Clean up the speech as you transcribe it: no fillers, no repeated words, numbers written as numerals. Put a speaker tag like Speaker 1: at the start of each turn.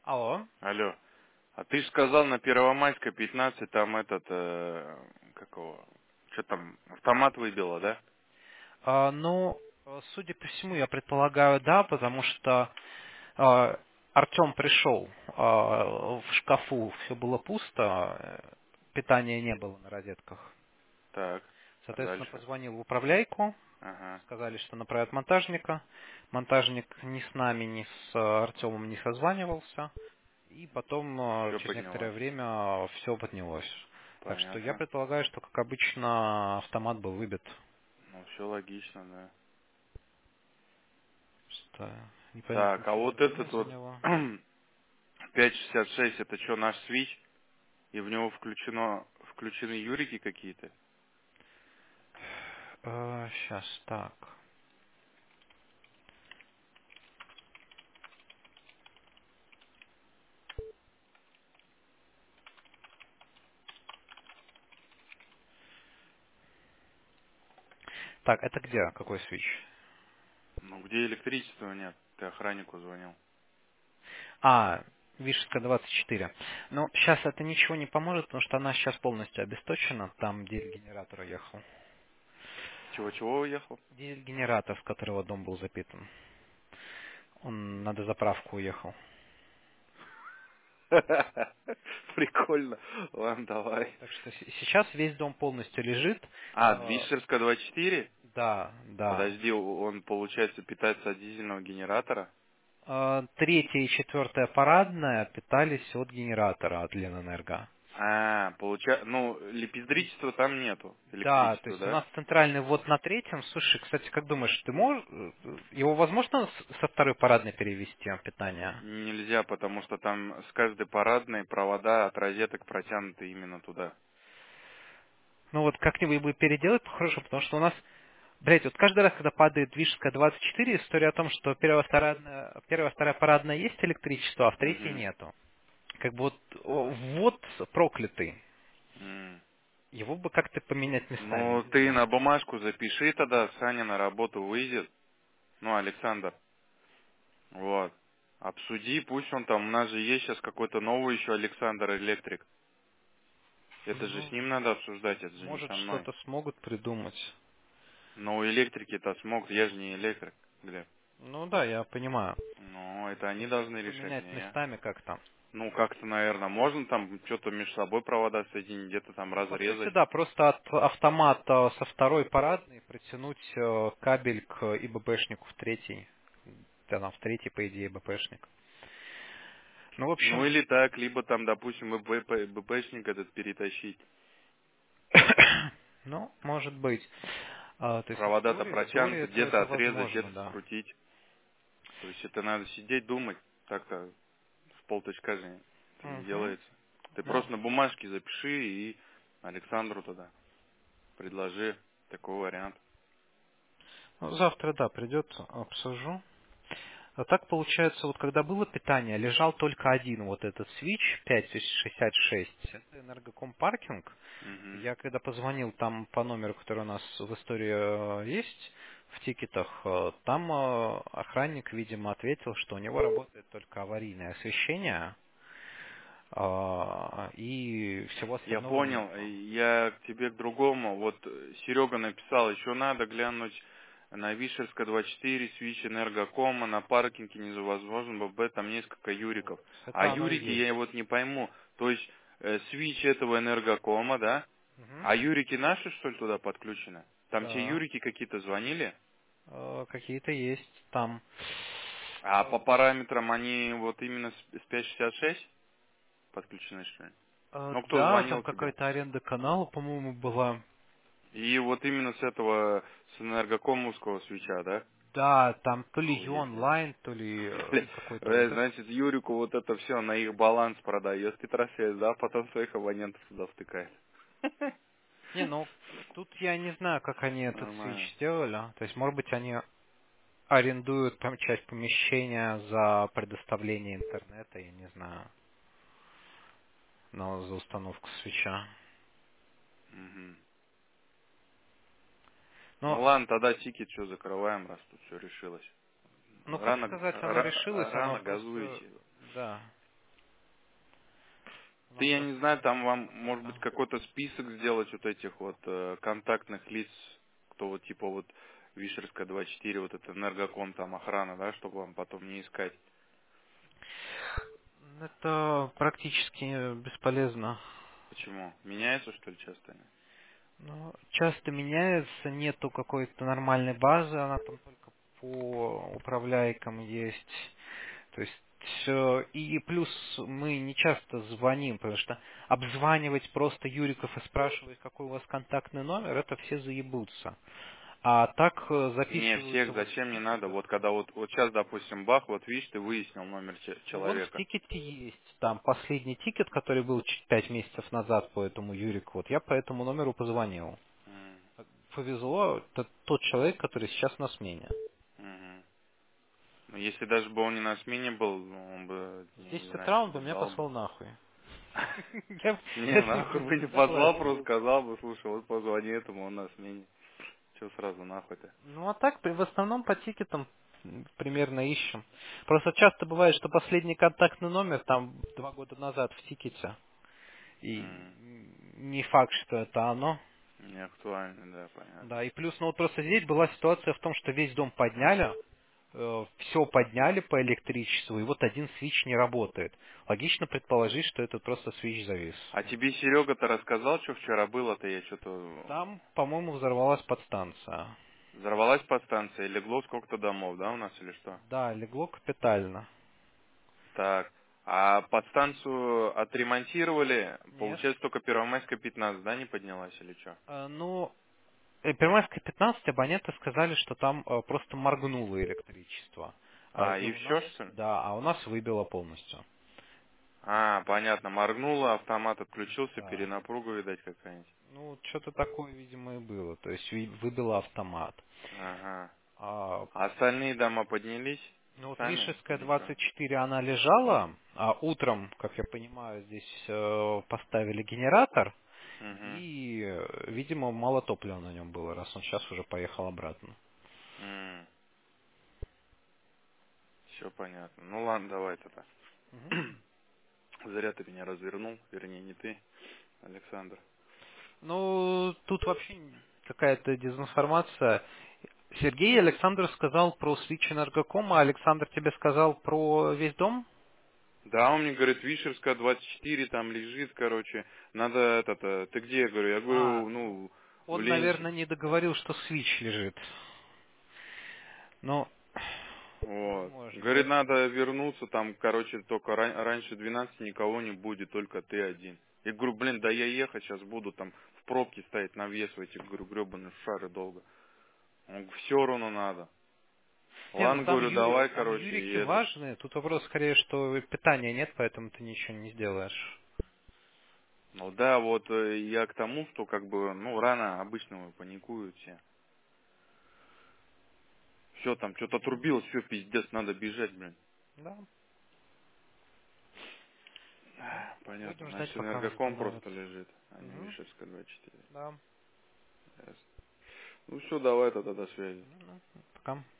Speaker 1: Алло.
Speaker 2: Алло. А ты же сказал на Первомайской 15 там какого? Что там, автомат выбило, да?
Speaker 1: Судя по всему, я предполагаю, да, потому что Артем пришел, в шкафу все было пусто, питания не было на розетках.
Speaker 2: Так, а
Speaker 1: Соответственно,
Speaker 2: дальше?
Speaker 1: позвонил в управляйку,
Speaker 2: Ага.
Speaker 1: сказали, что направят монтажника. Монтажник ни с нами, ни с Артемом не созванивался. И потом,
Speaker 2: Все
Speaker 1: через некоторое
Speaker 2: поднялось.
Speaker 1: время, все поднялось. Так что я
Speaker 2: Понятно.
Speaker 1: предполагаю, что, как обычно, автомат был выбит.
Speaker 2: Ну, все логично, да.
Speaker 1: Что непонятно,
Speaker 2: Так, а
Speaker 1: что за
Speaker 2: вот
Speaker 1: время
Speaker 2: этот вот
Speaker 1: заняло.
Speaker 2: 566 это что, наш свич? И в него включены юрики какие-то?
Speaker 1: Сейчас, так. Так, это где? Какой свич?
Speaker 2: Ну, где электричества нет? Ты охраннику звонил.
Speaker 1: Вишенка 24. Ну, сейчас это ничего не поможет, потому что она сейчас полностью обесточена, там дизель-генератор уехал.
Speaker 2: Чего-чего уехал?
Speaker 1: Дизель-генератор, с которого дом был запитан. Он на дозаправку уехал.
Speaker 2: Прикольно. Ладно, давай.
Speaker 1: Так что сейчас весь дом полностью лежит.
Speaker 2: А,
Speaker 1: Э,
Speaker 2: Движерская 24?
Speaker 1: Да, да.
Speaker 2: Подожди, он, получается, питается от дизельного генератора?
Speaker 1: Третья и четвертая парадная питались от генератора, от Ленэнерго.
Speaker 2: А, получается, ну, лепездричества там нету,
Speaker 1: Да, то
Speaker 2: электричества,
Speaker 1: есть у
Speaker 2: да?
Speaker 1: нас центральный ввод на третьем. Слушай, кстати, как думаешь, ты можешь, его возможно со второй парадной перевести питание?
Speaker 2: Нельзя, потому что там с каждой парадной провода от розеток протянуты именно туда.
Speaker 1: Ну вот как-нибудь бы переделать по-хорошему, потому что у нас, блять, вот каждый раз, когда падает Движская 24, история о том, что первая, вторая парадная есть электричество, а в третьей
Speaker 2: Угу.
Speaker 1: нету. Как бы вот ввод проклятый. Его бы как-то поменять местами,
Speaker 2: Ну,
Speaker 1: не
Speaker 2: ты
Speaker 1: знаю.
Speaker 2: на бумажку запиши тогда, Саня на работу выйдет. Ну, Александр. Вот. Обсуди, пусть он там, у нас же есть сейчас какой-то новый еще Александр Электрик. Это же с
Speaker 1: Ну,
Speaker 2: ним надо обсуждать, это же не
Speaker 1: может,
Speaker 2: со мной.
Speaker 1: что-то смогут придумать.
Speaker 2: Но у электрики-то смог, я же не электрик, Глеб.
Speaker 1: Ну да, я понимаю.
Speaker 2: Ну, это они должны решать,
Speaker 1: Поменять
Speaker 2: не я.
Speaker 1: местами как-то.
Speaker 2: Ну, как-то, наверное, можно там что-то между собой провода соединить, где-то там
Speaker 1: Ну, по сути,
Speaker 2: разрезать.
Speaker 1: да, просто от автомата со второй парадной протянуть кабель к ИББшнику в третий. Да, там в третий, по идее, БПшник. Ну, в
Speaker 2: Ну,
Speaker 1: общем,
Speaker 2: или так, либо там, допустим, БПшник этот перетащить.
Speaker 1: ну, может быть. То есть, ну,
Speaker 2: Провода-то
Speaker 1: в теории
Speaker 2: протянуты,
Speaker 1: это
Speaker 2: где-то отрезать,
Speaker 1: возможно,
Speaker 2: где-то
Speaker 1: да.
Speaker 2: скрутить. То есть это надо сидеть, думать. Так-то в полточка же это не
Speaker 1: Угу.
Speaker 2: делается. Ты
Speaker 1: Ну,
Speaker 2: просто на бумажке запиши и Александру тогда предложи такой вариант.
Speaker 1: завтра, да, придет, обсужу. А так получается, вот когда было питание, лежал только один вот этот свич 566. Это энергоком паркинг.
Speaker 2: Угу.
Speaker 1: Я когда позвонил там по номеру, который у нас в истории есть, в тикетах, там охранник, видимо, ответил, что у него работает только аварийное освещение, и всего
Speaker 2: Я
Speaker 1: остального
Speaker 2: понял,
Speaker 1: нету.
Speaker 2: я к тебе к другому. Вот Серега написал, еще надо глянуть на Вишерска 24, Свич Энергокома, на паркинге невозможно, ББ, там несколько
Speaker 1: Вот.
Speaker 2: юриков. А
Speaker 1: Это оно и
Speaker 2: юрики я
Speaker 1: есть.
Speaker 2: вот не пойму. То есть Свич этого Энергокома, да?
Speaker 1: Мгм.
Speaker 2: А юрики наши, что ли, туда подключены? Там те
Speaker 1: Да.
Speaker 2: юрики какие-то звонили?
Speaker 1: Какие-то есть там.
Speaker 2: А по параметрам они вот именно с 566 подключены, что ли? Ну, кто
Speaker 1: Да, там
Speaker 2: звонил тебе?
Speaker 1: какая-то аренда канала, по-моему, была.
Speaker 2: И вот именно с этого, с энергокомовского свеча, да?
Speaker 1: Да, там то ли
Speaker 2: Охуеть.
Speaker 1: онлайн, то ли какой-то вот это.
Speaker 2: Значит, Юрику вот это все на их баланс продает Петросвязь, да, потом своих абонентов туда втыкает.
Speaker 1: Не, ну, тут я не знаю, как они этот
Speaker 2: Нормально.
Speaker 1: свич сделали. То есть, может быть, они арендуют там часть помещения за предоставление интернета, я не знаю, но за установку свеча.
Speaker 2: Мгм. Ну
Speaker 1: Но,
Speaker 2: ладно, тогда тикет что закрываем, раз тут все решилось.
Speaker 1: ну, как
Speaker 2: Рано,
Speaker 1: сказать, оно решилось, оно
Speaker 2: рано
Speaker 1: просто,
Speaker 2: газуете.
Speaker 1: да.
Speaker 2: Ты,
Speaker 1: Нам
Speaker 2: я
Speaker 1: просто
Speaker 2: не знаю, там
Speaker 1: нужно
Speaker 2: вам, может быть,
Speaker 1: да.
Speaker 2: какой-то список сделать вот этих вот контактных лиц, кто вот типа вот Вишерская 24, вот это Энергоком, там охрана, да, чтобы вам потом не искать.
Speaker 1: Это практически бесполезно.
Speaker 2: Почему? Меняется, что ли, часто они?
Speaker 1: Ну, часто меняется, нету какой-то нормальной базы, она там только по управляйкам есть. То есть и плюс мы не часто звоним, потому что обзванивать просто Юриков и спрашивать, какой у вас контактный номер, это все заебутся. А так
Speaker 2: Не,
Speaker 1: записываются
Speaker 2: всех
Speaker 1: вот в
Speaker 2: зачем не надо.
Speaker 1: тикетах.
Speaker 2: Вот когда вот сейчас, допустим, бах, вот видишь, ты выяснил номер
Speaker 1: Ну, он в
Speaker 2: человека.
Speaker 1: тикете есть. Там последний тикет, который был 5 месяцев назад по этому Юрику, вот я по этому номеру позвонил.
Speaker 2: М,
Speaker 1: Повезло, это тот человек, который сейчас на смене.
Speaker 2: мгм. Ну, если даже бы он не на смене был, ну, он бы,
Speaker 1: В
Speaker 2: я не
Speaker 1: 10
Speaker 2: знаю,
Speaker 1: утра он
Speaker 2: что
Speaker 1: бы
Speaker 2: бы
Speaker 1: меня
Speaker 2: дал бы.
Speaker 1: послал нахуй. Я
Speaker 2: Не,
Speaker 1: я с ним, в
Speaker 2: нахуй бы
Speaker 1: принципе,
Speaker 2: не послал, просто
Speaker 1: согласен.
Speaker 2: сказал бы, слушай, вот позвони этому, он на смене. Че сразу нахуй-то?
Speaker 1: Ну, а так, в основном по тикетам примерно ищем. Просто часто бывает, что последний контактный номер там 2 года назад в тикете. И
Speaker 2: М,
Speaker 1: не факт, что это оно.
Speaker 2: Не актуально, да, понятно.
Speaker 1: Да, и плюс, ну вот просто здесь была ситуация в том, что весь дом подняли, все подняли по электричеству, и вот один свич не работает. Логично предположить, что это просто свич завис.
Speaker 2: А тебе Серега-то рассказал, что вчера было-то? Я что-то...
Speaker 1: Там, по-моему, взорвалась подстанция.
Speaker 2: Взорвалась подстанция, и легло сколько-то домов, да, у нас или что?
Speaker 1: Да, легло капитально.
Speaker 2: Так, а подстанцию отремонтировали,
Speaker 1: Нет.
Speaker 2: получается, только Первомайская 15, да, не поднялась или что?
Speaker 1: Ну, Первомайская 15 абоненты сказали, что там просто моргнуло электричество.
Speaker 2: А,
Speaker 1: И
Speaker 2: и
Speaker 1: у нас,
Speaker 2: все, что ли?
Speaker 1: да, а у нас выбило полностью.
Speaker 2: А, понятно, моргнуло, автомат отключился,
Speaker 1: Да.
Speaker 2: перенапруга, видать, какая-нибудь.
Speaker 1: Ну, что-то такое, видимо, и было. То есть выбило автомат.
Speaker 2: Ага.
Speaker 1: А,
Speaker 2: А остальные дома поднялись
Speaker 1: ну вот
Speaker 2: сами
Speaker 1: Вишевская
Speaker 2: или что?
Speaker 1: 24, она лежала, а утром, как я понимаю, здесь поставили генератор,
Speaker 2: Угу.
Speaker 1: и, видимо, мало топлива на нем было, раз он сейчас уже поехал обратно.
Speaker 2: Все понятно. Ну ладно, давай тогда.
Speaker 1: Мгм.
Speaker 2: Зря ты меня развернул, вернее, не ты, Александр.
Speaker 1: Ну, тут вообще какая-то дезинформация. Сергей Александр сказал про Switch Энергоком, а Александр тебе сказал про весь дом?
Speaker 2: Да, он мне говорит, Вишерская 24 там лежит, короче. Надо этот, ты где, я говорю? Я
Speaker 1: А,
Speaker 2: говорю, ну, в
Speaker 1: он,
Speaker 2: Ленте.
Speaker 1: наверное, не договорил, что Switch лежит. Ну,
Speaker 2: Вот.
Speaker 1: возможно.
Speaker 2: Говорит, надо вернуться, там, короче, только раньше 12 никого не будет, только ты один. Я говорю, блин, да я ехать сейчас буду, там, в пробке стоять, навесывать, я говорю, гребаные шары долго. Он говорит, все равно надо.
Speaker 1: Не, ну
Speaker 2: Ладно, говорю, давай,
Speaker 1: там
Speaker 2: короче, и
Speaker 1: юрики
Speaker 2: этот.
Speaker 1: важные. Тут вопрос скорее, что питания нет, поэтому ты ничего не сделаешь.
Speaker 2: Ну да, вот я к тому, что как бы, ну, рано обычно паникуют все. Все там, что-то отрубилось, все, пиздец, надо бежать, блин.
Speaker 1: Да. Ну,
Speaker 2: Понятно,
Speaker 1: будем ждать,
Speaker 2: значит,
Speaker 1: пока
Speaker 2: энергоком просто
Speaker 1: восстановится.
Speaker 2: лежит, а не
Speaker 1: Угу.
Speaker 2: Вишерская 24.
Speaker 1: Да.
Speaker 2: Ясно. Ну все, давай тогда до связи.
Speaker 1: Ну, пока.